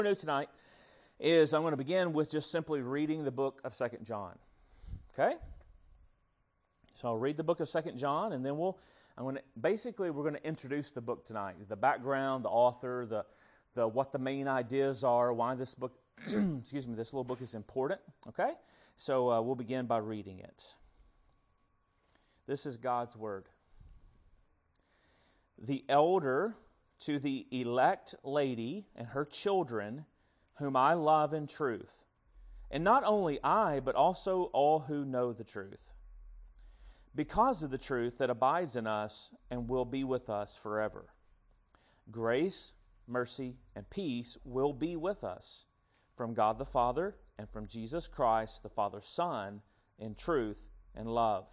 What we're going to do tonight is I'm going to begin with just simply reading the book of 2 John. Okay? So I'll read the book of 2 John, and then we're going to introduce the book tonight. The background, the author, the what the main ideas are, why this book, this little book is important. Okay? So we'll begin by reading it. This is God's word. The elder to the elect lady and her children, whom I love in truth, and not only I, but also all who know the truth, because of the truth that abides in us and will be with us forever. Grace, mercy, and peace will be with us from God the Father and from Jesus Christ, the Father's Son, in truth and love.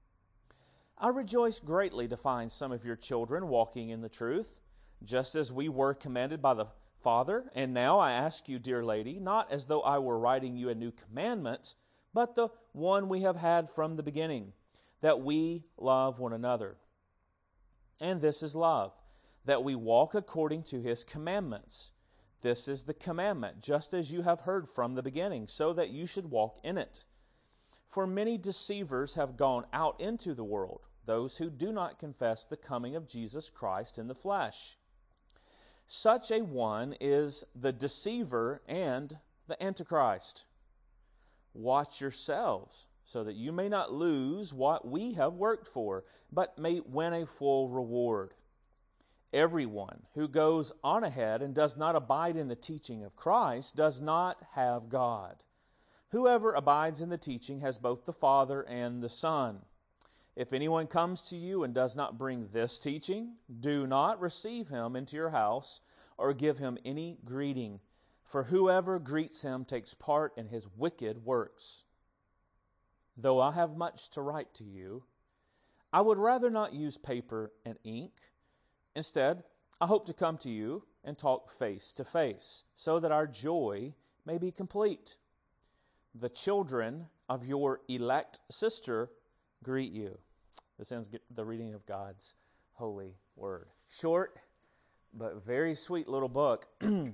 I rejoice greatly to find some of your children walking in the truth, just as we were commanded by the Father. And now I ask you, dear lady, not as though I were writing you a new commandment, but the one we have had from the beginning, that we love one another. And this is love, that we walk according to His commandments. This is the commandment, just as you have heard from the beginning, so that you should walk in it. For many deceivers have gone out into the world, those who do not confess the coming of Jesus Christ in the flesh. Such a one is the deceiver and the Antichrist. Watch yourselves, so that you may not lose what we have worked for, but may win a full reward. Everyone who goes on ahead and does not abide in the teaching of Christ does not have God. Whoever abides in the teaching has both the Father and the Son. If anyone comes to you and does not bring this teaching, do not receive him into your house or give him any greeting, for whoever greets him takes part in his wicked works. Though I have much to write to you, I would rather not use paper and ink. Instead, I hope to come to you and talk face to face, so that our joy may be complete. The children of your elect sister greet you. This ends the reading of God's holy word. Short, but very sweet little book.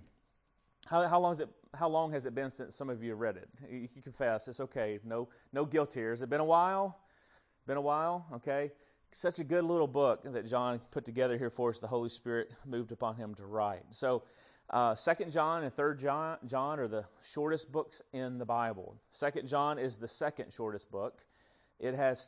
How long has it been since some of you read it? You can confess. It's okay. No guilt here. Has it been a while? Been a while? Okay. Such a good little book that John put together here for us. The Holy Spirit moved upon him to write. So 2 John and 3 John are the shortest books in the Bible. 2 John is the second shortest book. It has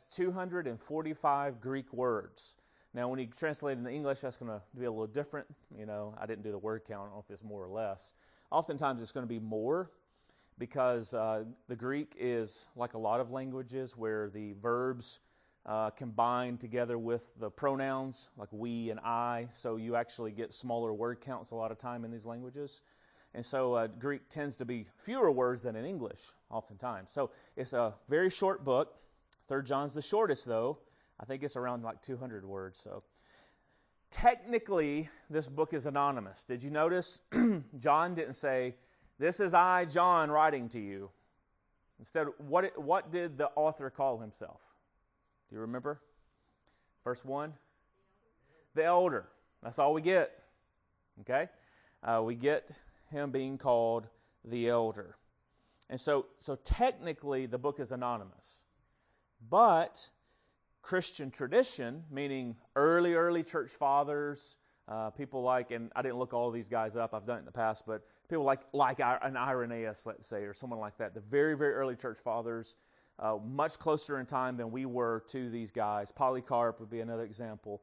245 Greek words. Now, when you translate it into English, that's going to be a little different. I didn't do the word count. I don't know if it's more or less. Oftentimes, it's going to be more because the Greek is like a lot of languages where the verbs combine together with the pronouns, like we and I. So you actually get smaller word counts a lot of time in these languages. And so Greek tends to be fewer words than in English, oftentimes. So it's a very short book. 3 John's the shortest, though. I think it's around like 200 words. So technically, this book is anonymous. Did you notice? John didn't say, "This is I, John, writing to you." Instead, what did the author call himself? Do you remember? Verse 1? The elder. That's all we get. Okay? We get him being called the elder. And so technically, the book is anonymous. But Christian tradition, meaning early church fathers, people like, and I didn't look all these guys up, I've done it in the past, but people like an Irenaeus, let's say, or someone like that, the very, very early church fathers, much closer in time than we were to these guys. Polycarp would be another example,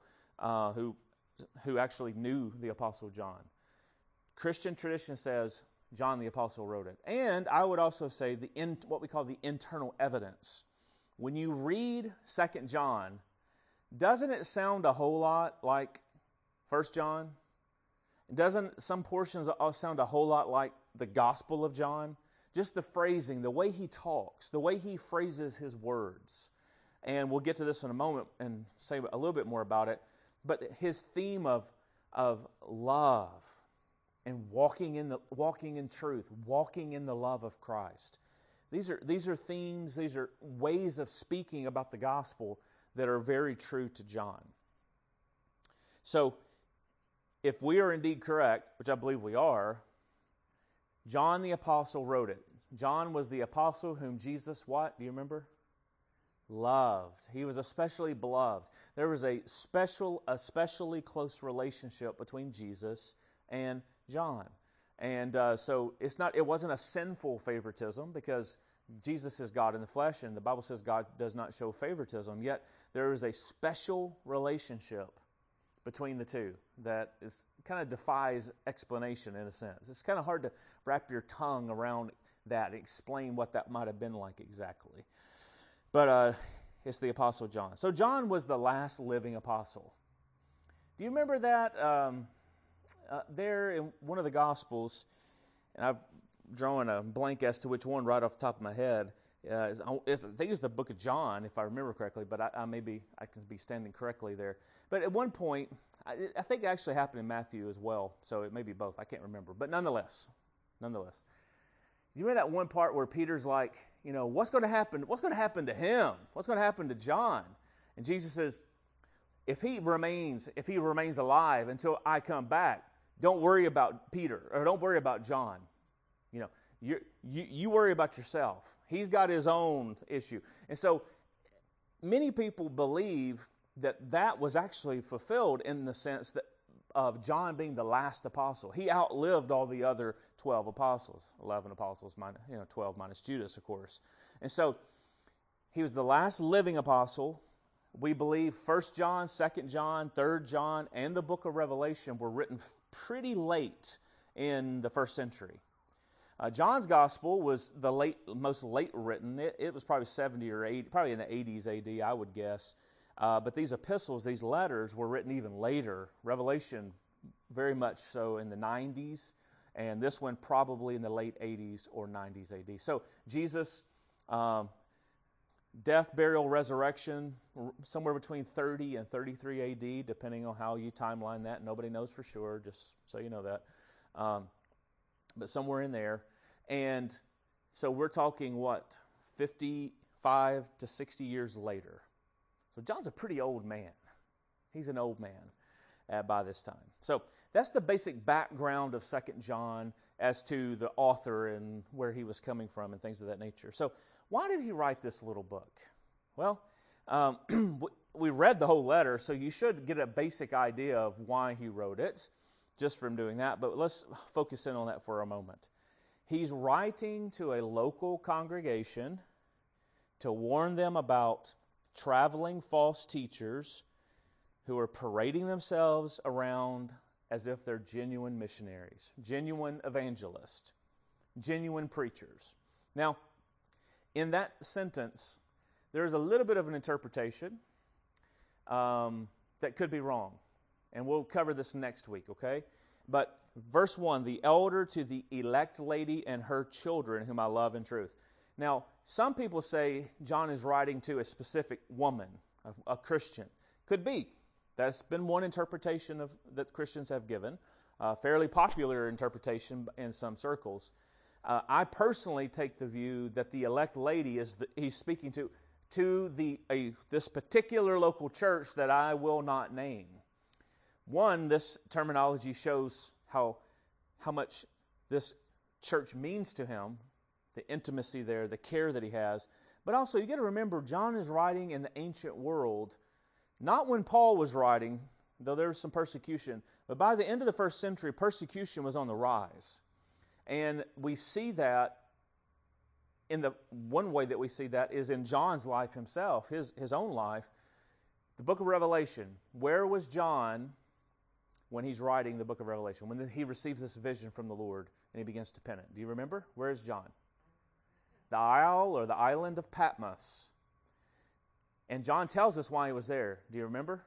who actually knew the Apostle John. Christian tradition says John the Apostle wrote it. And I would also say what we call the internal evidence. When you read 2 John, doesn't it sound a whole lot like 1 John? Doesn't some portions sound a whole lot like the Gospel of John? Just the phrasing, the way he talks, the way he phrases his words. And we'll get to this in a moment and say a little bit more about it. But his theme of love and walking in truth, walking in the love of Christ. These are themes, these are ways of speaking about the gospel that are very true to John. So, if we are indeed correct, which I believe we are, John the Apostle wrote it. John was the apostle whom Jesus, what? Do you remember? Loved. He was especially beloved. There was a especially close relationship between Jesus and John. And so it wasn't a sinful favoritism, because Jesus is God in the flesh, and the Bible says God does not show favoritism. Yet there is a special relationship between the two that kind of defies explanation in a sense. It's kind of hard to wrap your tongue around that and explain what that might have been like exactly. But it's the Apostle John. So John was the last living apostle. Do you remember that there in one of the Gospels, and I've drawn a blank as to which one right off the top of my head, I think it's the book of John, if I remember correctly, but I can be standing correctly there. But at one point, I think it actually happened in Matthew as well, so it may be both. I can't remember. But nonetheless. You remember that one part where Peter's like, what's going to happen? What's going to happen to him? What's going to happen to John? And Jesus says, if he remains alive until I come back, don't worry about Peter, or don't worry about John. You worry about yourself. He's got his own issue. And so many people believe that was actually fulfilled in the sense that of John being the last apostle. He outlived all the other 12 apostles, 11 apostles, 12 minus Judas, of course. And so he was the last living apostle. We believe 1 John, 2 John, 3 John, and the book of Revelation were written pretty late in the first century. John's gospel was the most late written. It was probably 70 or 80, probably in the 80s AD, I would guess. But these epistles, these letters, were written even later. Revelation, very much so in the 90s, and this one probably in the late 80s or 90s AD. So Jesus, death, burial, resurrection, somewhere between 30 and 33 AD, depending on how you timeline that. Nobody knows for sure, just so you know that. But somewhere in there. And so we're talking, 55 to 60 years later. So John's a pretty old man. He's an old man by this time. So that's the basic background of 2 John as to the author and where he was coming from and things of that nature. So why did he write this little book? Well, we read the whole letter, so you should get a basic idea of why he wrote it just from doing that. But let's focus in on that for a moment. He's writing to a local congregation to warn them about traveling false teachers who are parading themselves around as if they're genuine missionaries, genuine evangelists, genuine preachers. Now, in that sentence, there's a little bit of an interpretation that could be wrong. And we'll cover this next week, okay? But verse 1, the elder to the elect lady and her children, whom I love in truth. Now, some people say John is writing to a specific woman, a Christian. Could be. That's been one interpretation that Christians have given, a fairly popular interpretation in some circles. I personally take the view that the elect lady he's speaking to this particular local church that I will not name. One, this terminology shows how much this church means to him, the intimacy there, the care that he has. But also, you got to remember, John is writing in the ancient world, not when Paul was writing, though there was some persecution, but by the end of the first century, persecution was on the rise. And we see that one way that we see that is in John's life himself, his own life. The book of Revelation, where was John when he's writing the book of Revelation, when he receives this vision from the Lord and he begins to pen it? Do you remember? Where is John? The isle or the island of Patmos. And John tells us why he was there. Do you remember?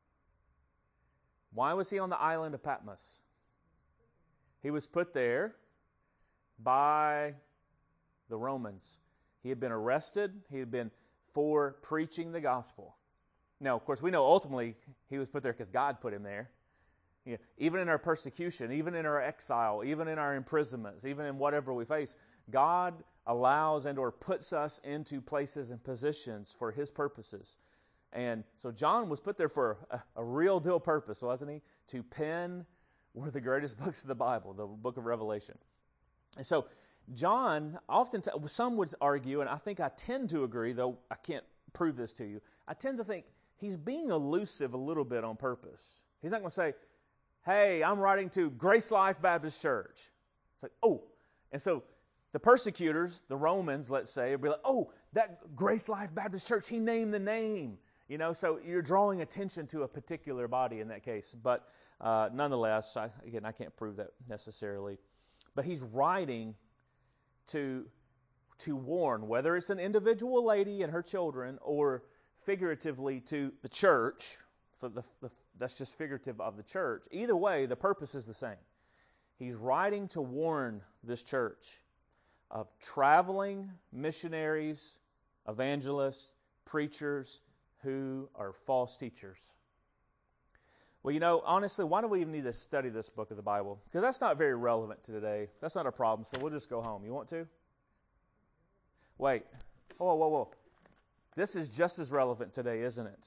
Why was he on the island of Patmos? He was put there by the Romans. He had been arrested. He had been for preaching the gospel. Now, of course, we know ultimately he was put there because God put him there. Yeah, even in our persecution, even in our exile, even in our imprisonments, even in whatever we face, God allows and or puts us into places and positions for His purposes. And so John was put there for a real deal purpose, wasn't he? To pen one of the greatest books of the Bible, the book of Revelation. And so John, some would argue, and I think I tend to agree, though I can't prove this to you, I tend to think he's being elusive a little bit on purpose. He's not going to say, hey, I'm writing to Grace Life Baptist Church. It's like, oh. And so the persecutors, the Romans, let's say, will be like, oh, that Grace Life Baptist Church, he named the name. So you're drawing attention to a particular body in that case. But nonetheless, I can't prove that necessarily. But he's writing to warn, whether it's an individual lady and her children or figuratively to the church, that's just figurative of the church. Either way, the purpose is the same. He's writing to warn this church of traveling missionaries, evangelists, preachers who are false teachers. Well, honestly, why do we even need to study this book of the Bible? Because that's not very relevant to today. That's not a problem, so we'll just go home. You want to? Wait. Whoa. This is just as relevant today, isn't it?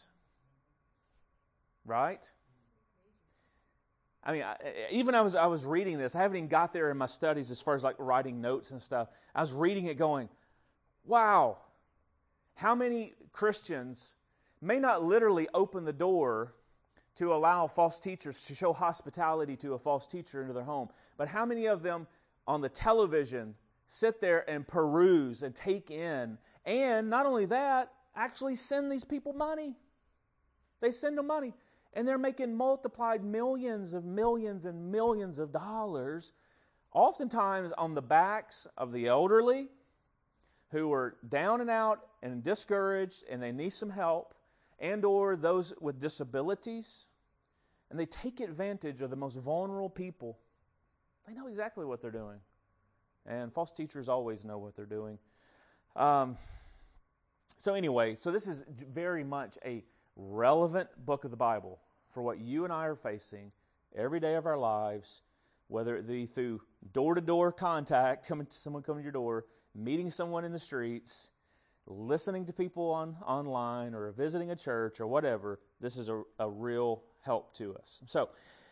Right? I mean, even I was reading this. I haven't even got there in my studies as far as like writing notes and stuff. I was reading it going, wow, how many Christians may not literally open the door to allow false teachers to show hospitality to a false teacher into their home, but how many of them on the television sit there and peruse and take in, and not only that, actually send these people money. They send them money, and they're making multiplied millions and millions of dollars, oftentimes on the backs of the elderly who are down and out and discouraged and they need some help, and or those with disabilities, and they take advantage of the most vulnerable people. They know exactly what they're doing. And false teachers always know what they're doing. So this is very much a relevant book of the Bible for what you and I are facing every day of our lives, whether it be through door-to-door contact, someone coming to your door, meeting someone in the streets, listening to people online, or visiting a church, or whatever. This is a real help to us. So,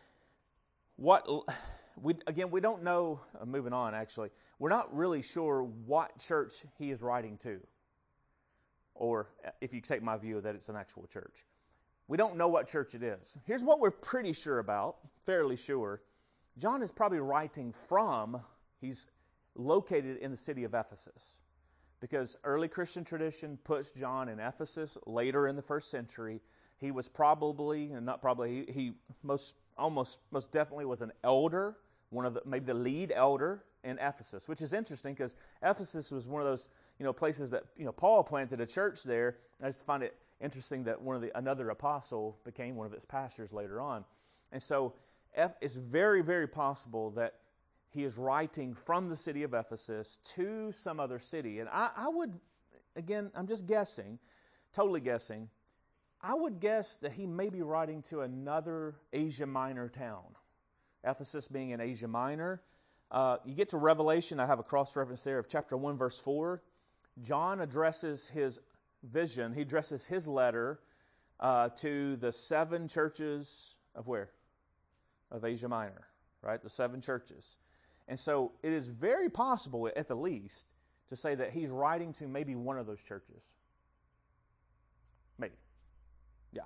we don't know, moving on actually, we're not really sure what church he is writing to, or if you take my view that it's an actual church. We don't know what church it is. Here's what we're pretty sure about, fairly sure. John is probably writing he's located in the city of Ephesus, because early Christian tradition puts John in Ephesus later in the first century. He was he most definitely was an elder, maybe the lead elder in Ephesus, which is interesting because Ephesus was one of those places that Paul planted a church there. I just find it interesting that another apostle became one of its pastors later on, and so it's very, very possible that he is writing from the city of Ephesus to some other city. And I would, again, I'm just guessing, totally guessing, I would guess that he may be writing to another Asia Minor town. Ephesus being in Asia Minor. You get to Revelation, I have a cross-reference there of chapter 1, verse 4. John addresses his vision, he addresses his letter to the 7 churches of where? Of Asia Minor, right? The 7 churches. And so it is very possible, at the least, to say that he's writing to maybe one of those churches. Maybe. Yeah.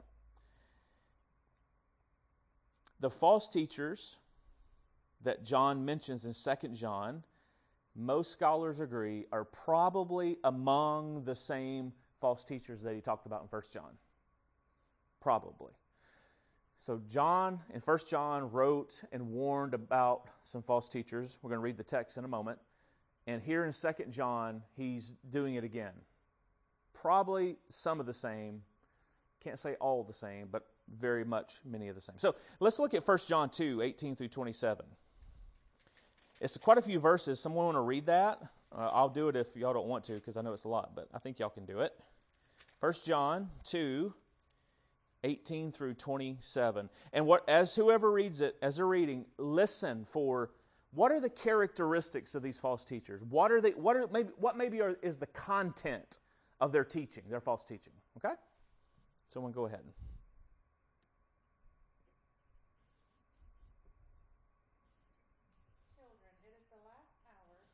The false teachers that John mentions in 2 John, most scholars agree, are probably among the same false teachers that he talked about in 1 John. Probably. So John, in 1 John, wrote and warned about some false teachers. We're going to read the text in a moment. And here in 2 John, he's doing it again. Probably some of the same. Can't say all the same, but very much many of the same. So let's look at 1 John 2, 18 through 27. It's quite a few verses. Someone want to read that? I'll do it if y'all don't want to, because I know it's a lot, but I think y'all can do it. 1 John 2, 18 through 27. And as whoever reads it, as they're reading, listen for what are the characteristics of these false teachers? What is the content of their teaching, their false teaching? Okay? Someone go ahead. Children, it is the last hour.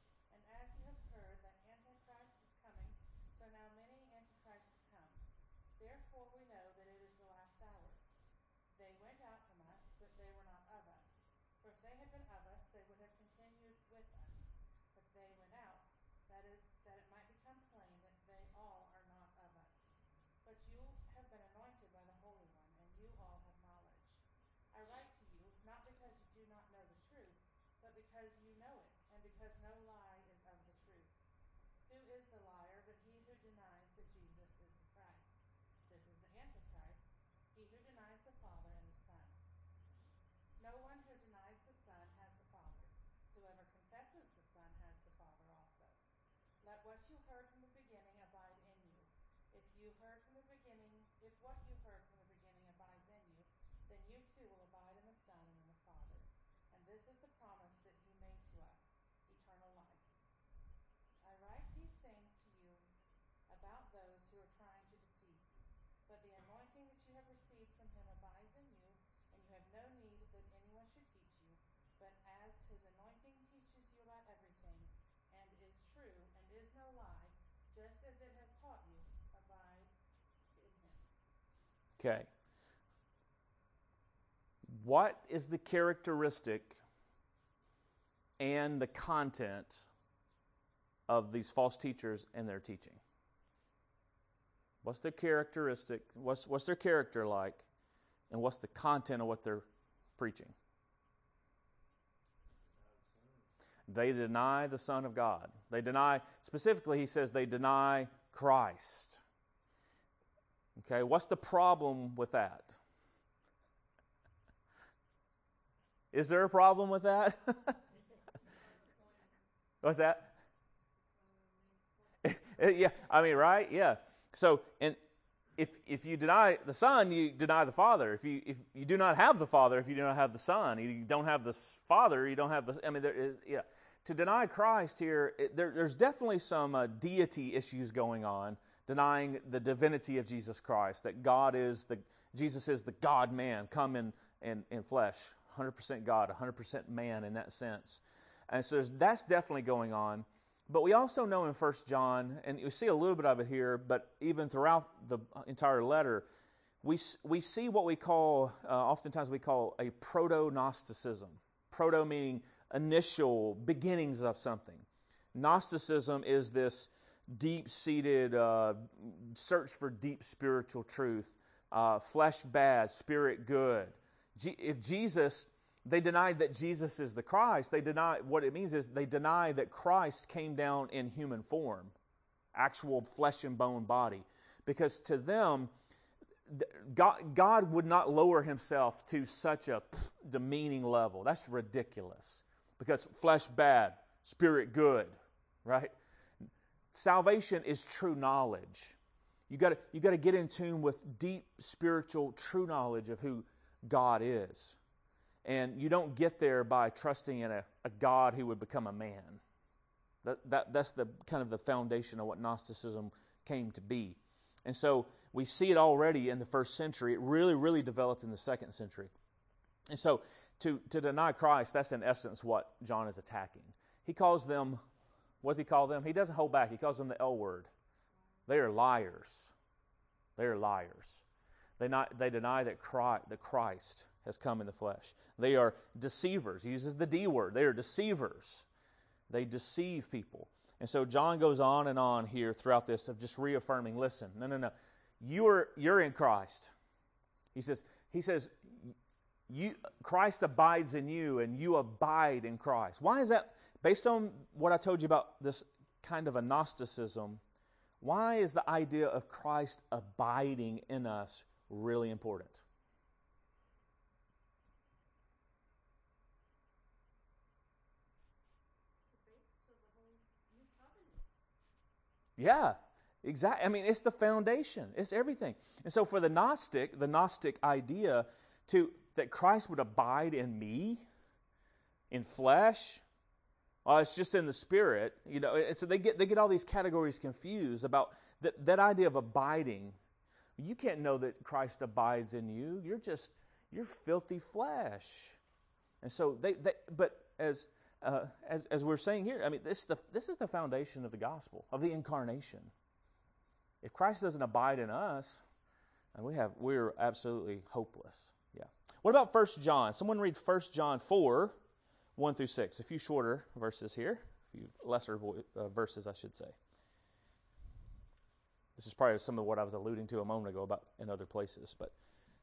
Therefore we know that it is the last hour. They went out from us, but they were not of us. For if they had been of us, they would have continued with us. But they went out, that is, that it might become plain that they all are not of us. But you have been anointed by the Holy One, and you all have knowledge. I write to you, not because you do not know the truth, but because you know it, and because no lie is of the truth. Who is the liar but he who denies that Jesus is the Christ? This is the Antichrist, he who denies the Father and the Son. No one who denies the Son has the Father. Whoever confesses the Son has the Father also. Let what you heard from the beginning abide in you. If what you heard from the beginning abides in you, then you too will abide in the Son and in the Father. And this is the promise that he made to us, eternal life. I write these things to you about those who are trying to deceive you. But the anointing that you have received from him abides in you, and you have no need that anyone should teach you. But as his anointing teaches you about everything, and is true, and is no lie, just as it has taught you, abide in him. Okay. What is the characteristic and the content of these false teachers and their teaching? What's their characteristic? What's their character like? And what's the content of what they're preaching? They deny the Son of God. They deny, specifically he says they deny Christ. Okay, what's the problem with that? Is there a problem with that? What's that? Yeah, I mean, right? Yeah. So, and if you deny the Son, you deny the Father. If you do not have the Father, if you do not have the Son, you don't have the Father, you don't have the. I mean, there is To deny Christ here, there's definitely some deity issues going on, denying the divinity of Jesus Christ. That Jesus is the God Man, come in flesh, 100% God, 100% man in that sense. And so that's definitely going on. But we also know in 1 John, and you see a little bit of it here, but even throughout the entire letter, we see what we call, oftentimes we call a proto-Gnosticism. Proto meaning initial beginnings of something. Gnosticism is this deep-seated search for deep spiritual truth. Flesh bad, spirit good. They denied that Jesus is the Christ. What it means is they deny that Christ came down in human form, actual flesh and bone body. Because to them, God would not lower himself to such a demeaning level. That's ridiculous. Because flesh bad, spirit good, right? Salvation is true knowledge. You got to get in tune with deep spiritual true knowledge of who God is. And you don't get there by trusting in a God who would become a man. That's the kind of the foundation of what Gnosticism came to be. And so we see it already in the first century. It really, really developed in the second century. And so to deny Christ, that's in essence what John is attacking. He calls them, what does he call them? He doesn't hold back. He calls them the L word. They are liars. They are liars. They deny that Christ has come in the flesh. They are deceivers. He uses the D word. They are deceivers. They deceive people. And so John goes on and on here throughout this of just reaffirming, listen, no. You're in Christ. He says, Christ abides in you and you abide in Christ. Why is that? Based on what I told you about this kind of a Gnosticism, why is the idea of Christ abiding in us really important? Yeah, exactly. I mean, it's the foundation. It's everything. And so for the Gnostic idea that Christ would abide in me, in flesh, it's just in the spirit. So they get all these categories confused about that idea of abiding. You can't know that Christ abides in you. You're filthy flesh. And so but as we're saying here, I mean, this is the foundation of the gospel, of the incarnation. If Christ doesn't abide in us, And we're absolutely hopeless. Yeah. What about 1 John? Someone read 1 John 4, 1 through 6. A few shorter verses here. A few lesser verses, I should say. This is probably some of what I was alluding to a moment ago about in other places, but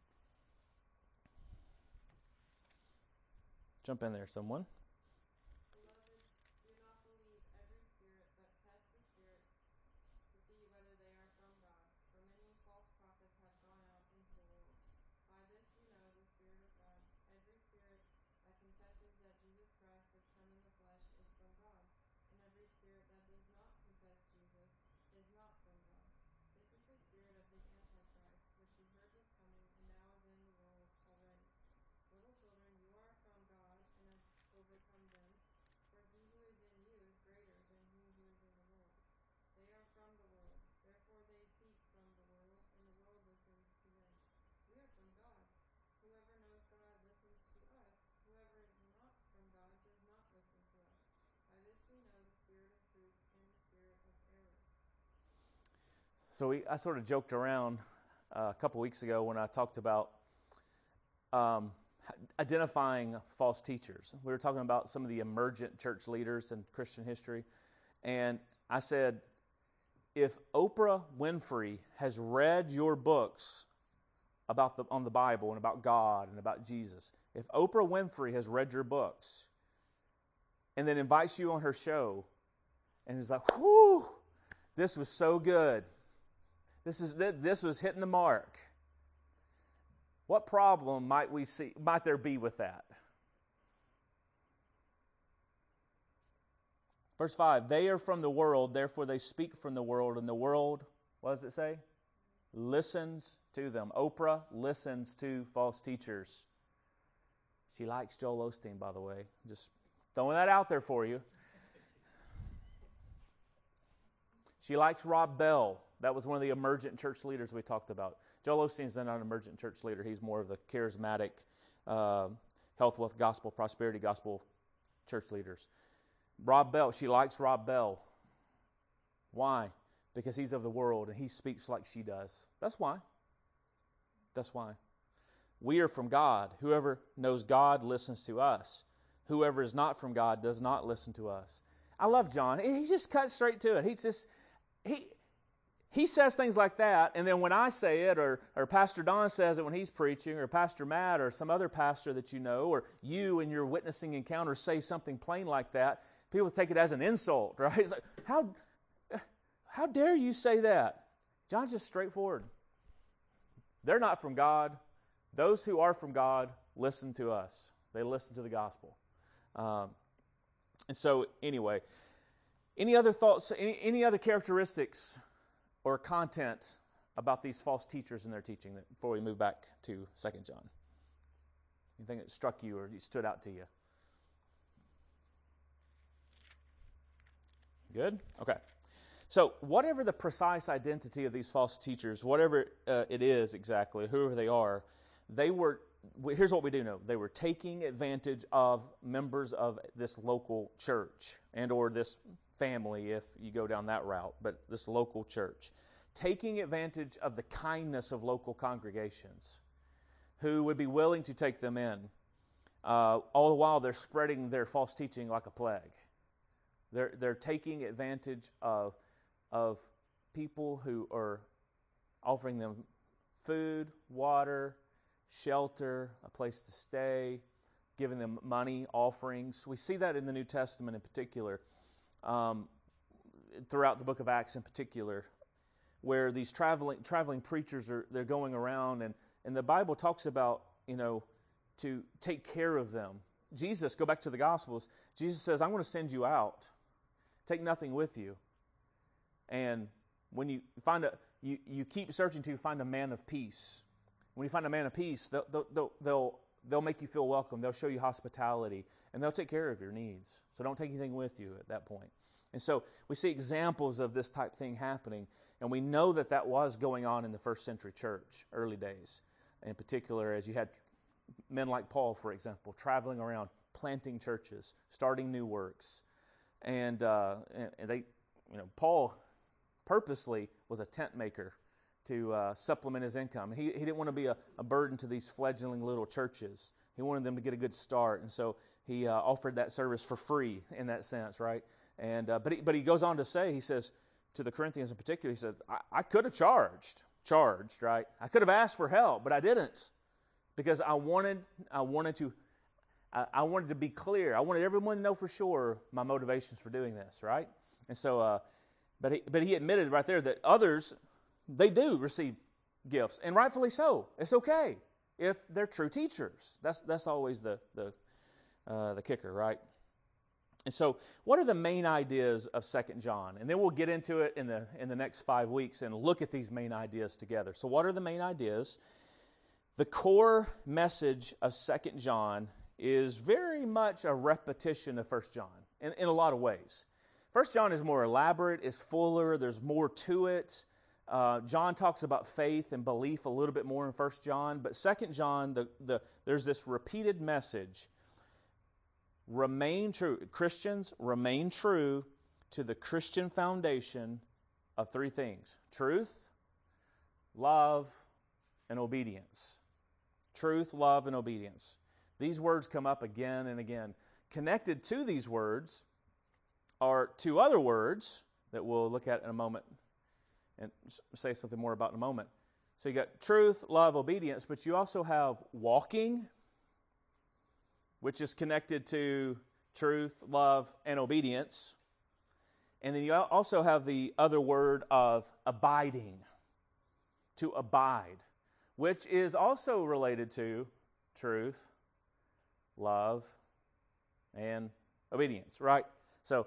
jump in there, someone. Beloved, do not believe every spirit, but test the spirits to see whether they are from God. For many false prophets have gone out into the world. By this we know the Spirit of God. Every spirit that confesses that Jesus Christ has come in the flesh is from God, and every spirit that does not confess Jesus is not from God. This is the spirit of the Antichrist, which you heard was coming, and now is in the world already. Little children, you are from God and have overcome them, for he who is in you is greater than he who is in the world. They are from the world, therefore they speak from the world, and the world listens to them. We are from God. Whoever knows God listens to us. Whoever is not from God does not listen to us. By this we know the spirit of truth and the spirit of error. So I sort of joked around a couple weeks ago when I talked about identifying false teachers. We were talking about some of the emergent church leaders in Christian history. And I said, if Oprah Winfrey has read your books on the Bible and about God and about Jesus, if Oprah Winfrey has read your books and then invites you on her show and is like, whoo, this was so good. This was hitting the mark. What problem might there be with that? Verse 5, they are from the world, therefore they speak from the world, and the world, what does it say? Listens to them. Oprah listens to false teachers. She likes Joel Osteen, by the way. Just throwing that out there for you. She likes Rob Bell. That was one of the emergent church leaders we talked about. Joel Osteen's not an emergent church leader. He's more of the charismatic health, wealth, gospel, prosperity gospel church leaders. Rob Bell, she likes Rob Bell. Why? Because he's of the world and he speaks like she does. That's why. That's why. We are from God. Whoever knows God listens to us. Whoever is not from God does not listen to us. I love John. He just cuts straight to it. He says things like that, and then when I say it, or Pastor Don says it when he's preaching, or Pastor Matt, or some other pastor that you know, or you in your witnessing encounter say something plain like that, people take it as an insult, right? It's like, how dare you say that? John's just straightforward. They're not from God. Those who are from God listen to us. They listen to the gospel. And so, anyway, any other thoughts, any other characteristics or content about these false teachers and their teaching before we move back to 2 John? Anything that struck you or stood out to you? Good? Okay. So whatever the precise identity of these false teachers, whatever it is exactly, whoever they are, here's what we do know. They were taking advantage of members of this local church and or this family, if you go down that route, but this local church, taking advantage of the kindness of local congregations who would be willing to take them in. All the while they're spreading their false teaching like a plague. They're taking advantage of people who are offering them food, water, shelter, a place to stay, giving them money, offerings. We see that in the New Testament in particular. Throughout the book of Acts in particular, where these traveling preachers they're going around, and the Bible talks about, to take care of them. Jesus, go back to the Gospels, Jesus says, I'm going to send you out. Take nothing with you. And when you find you keep searching to find a man of peace. When you find a man of peace, they'll make you feel welcome. They'll show you hospitality, and they'll take care of your needs. So don't take anything with you at that point. And so we see examples of this type thing happening, and we know that was going on in the first century church, early days. In particular, as you had men like Paul, for example, traveling around, planting churches, starting new works. And they, Paul purposely was a tent maker. supplement his income. He didn't want to be a burden to these fledgling little churches. He wanted them to get a good start, and so he offered that service for free in that sense, right? And but he goes on to say, he says to the Corinthians in particular, he said, I could have charged, right? I could have asked for help, but I didn't, because I wanted to be clear. I wanted everyone to know for sure my motivations for doing this, right? And so, but he admitted right there that others, they do receive gifts, and rightfully so. It's okay if they're true teachers. That's always the kicker, right? And so, what are the main ideas of 2 John? And then we'll get into it in the next 5 weeks and look at these main ideas together. So, what are the main ideas? The core message of 2 John is very much a repetition of 1 John in a lot of ways. 1 John is more elaborate, is fuller, there's more to it. John talks about faith and belief a little bit more in 1 John, but 2 John, there's this repeated message. Remain true. Christians, remain true to the Christian foundation of 3 things: truth, love, and obedience. Truth, love, and obedience. These words come up again and again. Connected to these words are 2 other words that we'll look at in a moment and say something more about in a moment. So you got truth, love, obedience, but you also have walking, which is connected to truth, love, and obedience. And then you also have the other word of abiding, to abide, which is also related to truth, love, and obedience, right? So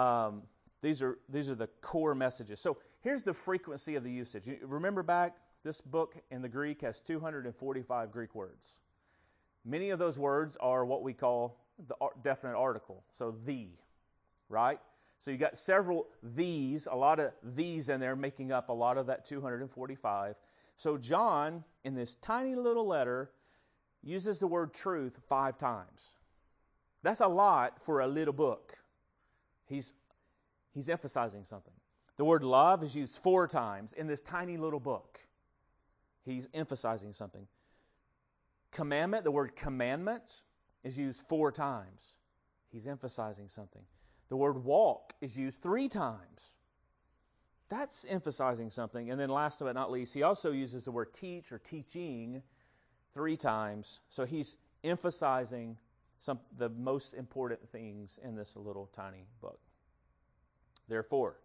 these are the core messages. So here's the frequency of the usage. You remember back, this book in the Greek has 245 Greek words. Many of those words are what we call the definite article, so the, right? So you got several these, a lot of these in there making up a lot of that 245. So John, in this tiny little letter, uses the word truth 5 times. That's a lot for a little book. He's emphasizing something. The word love is used 4 times in this tiny little book. He's emphasizing something. Commandment, the word commandment, is used 4 times. He's emphasizing something. The word walk is used 3 times. That's emphasizing something. And then last but not least, he also uses the word teach or teaching 3 times. So he's emphasizing the most important things in this little tiny book. Therefore,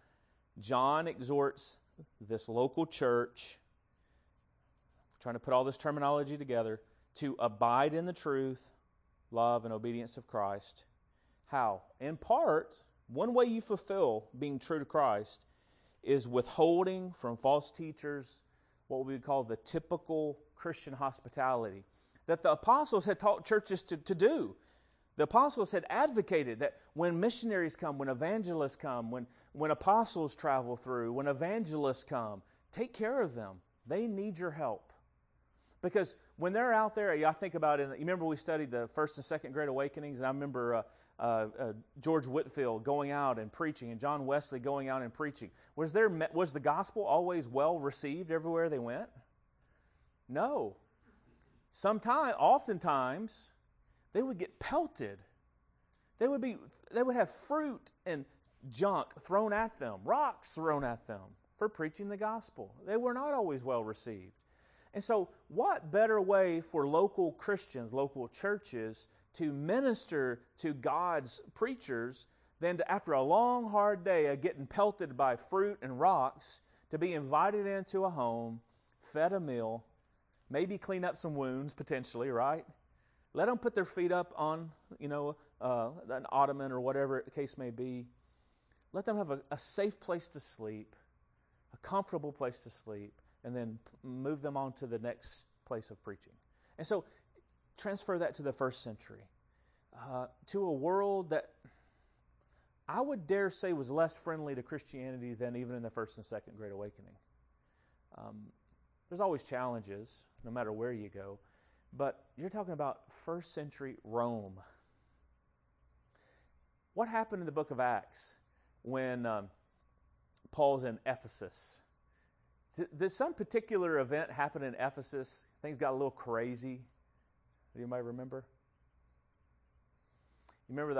John exhorts this local church, trying to put all this terminology together, to abide in the truth, love, and obedience of Christ. How? In part, one way you fulfill being true to Christ is withholding from false teachers what we would call the typical Christian hospitality that the apostles had taught churches to do. The apostles had advocated that when missionaries come, when evangelists come, when apostles travel through, when evangelists come, take care of them. They need your help. Because when they're out there, I think about it, you remember we studied the first and second Great Awakenings, and I remember George Whitefield going out and preaching, and John Wesley going out and preaching. Was the gospel always well received everywhere they went? No. Oftentimes, they would get pelted. They would have fruit and junk thrown at them, rocks thrown at them for preaching the gospel. They were not always well received. And so what better way for local Christians, local churches, to minister to God's preachers than to, after a long, hard day of getting pelted by fruit and rocks, to be invited into a home, fed a meal, maybe clean up some wounds potentially, right? Let them put their feet up on, an ottoman or whatever the case may be. Let them have a safe place to sleep, a comfortable place to sleep, and then move them on to the next place of preaching. And so transfer that to the first century, to a world that I would dare say was less friendly to Christianity than even in the first and second Great Awakening. There's always challenges, no matter where you go, but you're talking about first century Rome. What happened in the book of Acts when Paul's in Ephesus? Did some particular event happen in Ephesus? Things got a little crazy. Anybody remember? You remember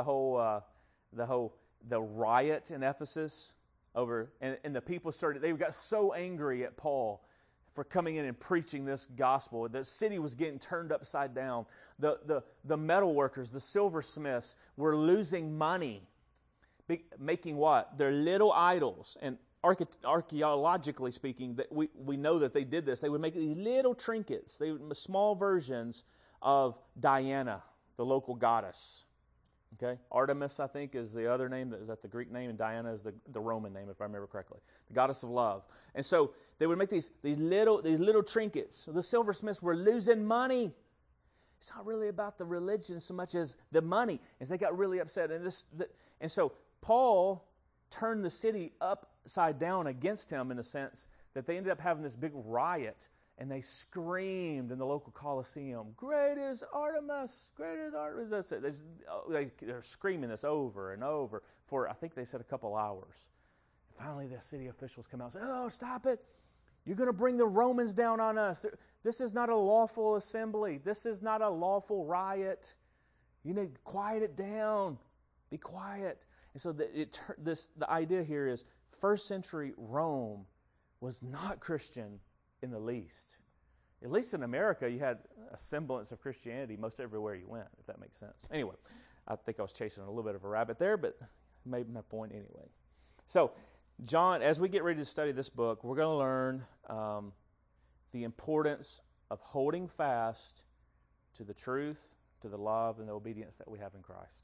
the riot in Ephesus over, and the people they got so angry at Paul for coming in and preaching this gospel. The city was getting turned upside down. The metal workers, the silversmiths, were losing money, making what? Their little idols. And archaeologically speaking, that we know that they did this. They would make these little trinkets, small versions of Diana, the local goddess. Okay, Artemis, I think, is the other name. Is that the Greek name? And Diana is the Roman name, if I remember correctly. The goddess of love. And so they would make these little trinkets. So the silversmiths were losing money. It's not really about the religion so much as the money. And they got really upset. And so Paul turned the city upside down against him, in a sense that they ended up having this big riot. And they screamed in the local Colosseum, "Great is Artemis! Great is Artemis!" They're screaming this over and over for, I think they said, a couple hours. And finally, the city officials come out and say, "Oh, stop it! You're going to bring the Romans down on us. This is not a lawful assembly. This is not a lawful riot. You need to quiet it down. Be quiet." And so the idea here is first century Rome was not Christian in the least. At least in America, you had a semblance of Christianity most everywhere you went, if that makes sense. Anyway, I think I was chasing a little bit of a rabbit there, but made my point anyway. So, John, as we get ready to study this book, we're going to learn the importance of holding fast to the truth, to the love, and the obedience that we have in Christ.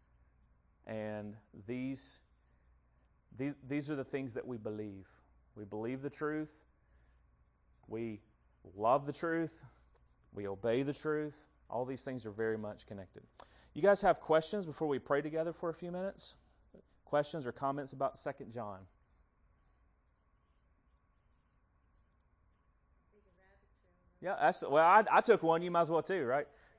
And these are the things that we believe. We believe the truth. We love the truth. We obey the truth. All these things are very much connected. You guys have questions before we pray together for a few minutes? Questions or comments about 2 John? Yeah, well, I took one. You might as well too, right?